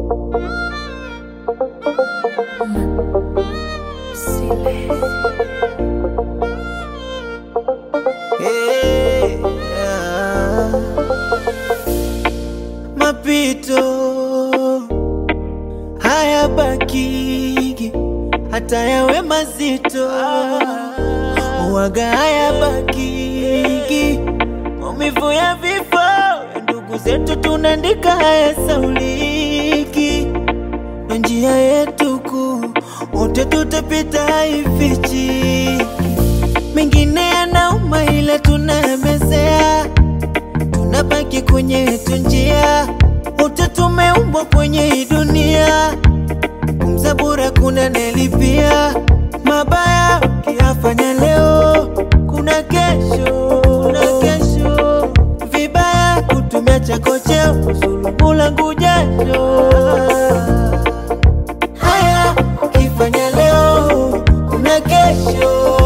Hey, mapito haya bakigi hata yawe mazito, waga haya bakigi. Maumivu ya vifo ya ndugu zetu tunaandika haya sauliki, na njia yetu kuu wote tutapita haifichiki. Mengine yanauma ila tunayamezea, tunabaki kwenye yetu njia. Wote tumeumbwa kwenye hii dunia, pumza bure kuna nelipia. Mabaya ukiyafanya leo kuna kesho, vibaya kutumia chako cheo kusulubu langu jasho. Haya ukifanya leo kuna kesho,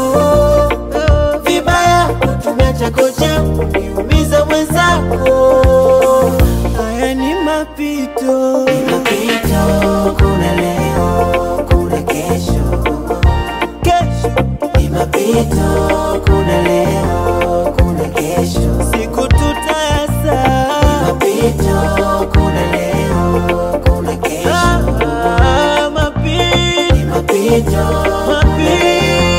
vibaya kutumia chako cheo kuniumiza mwenzako. Haya ni mapito, kuna leo, kuna kesho. Ni mapito, kuna leo, kuna kesho. siku tutayasa. Ni mapito, kuna leo, kuna kesho. Mapito, Ni mapito, mapito.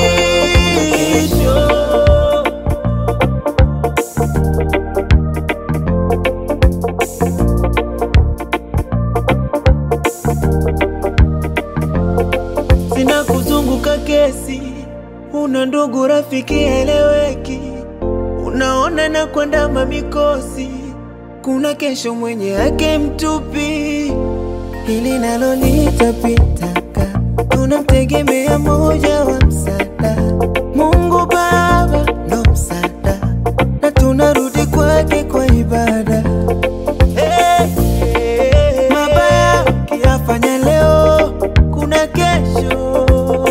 Sina kuzunguka kesi, una ndugu rafiki eleweki, unaona na kwenda mamikosi. Kuna kesho mwenye yake mtupi, hili nalo litapitaka. Tunamtegemea moja wa msaada, Mungu Baba ndo msaada, na tunarudi kwake kwa ibada. Mabaya ukiyafanya leo kuna kesho,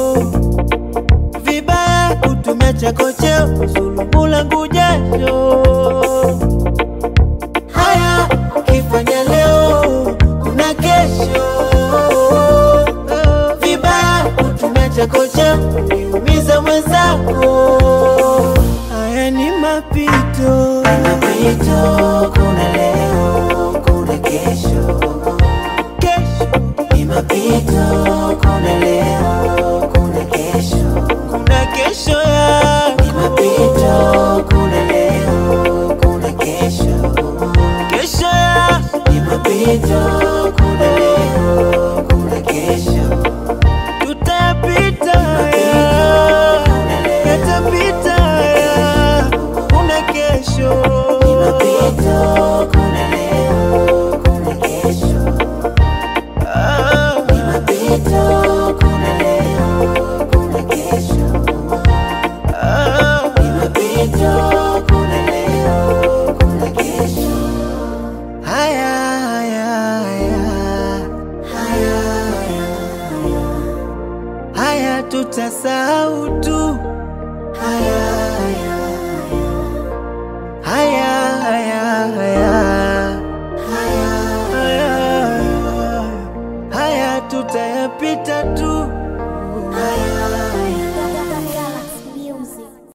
vibaya kutumia chako cheo kusulubu langu jasho. Haya ukifanya leo kuna kesho, vibaya kutumia chako cheo kuniumiza mwenzako. Haya ni mapito, mapito, kuna leo, kuna kesho. Ni mapito, kuna leo, kuna kesho. kuna kesho ya Ni mapito, kuna leo, kuna kesho. kesho ya Ni mapito, kuna leo, kuna kesho. tutapita haya, yatapita haya, kuna kesho. Ni mapito,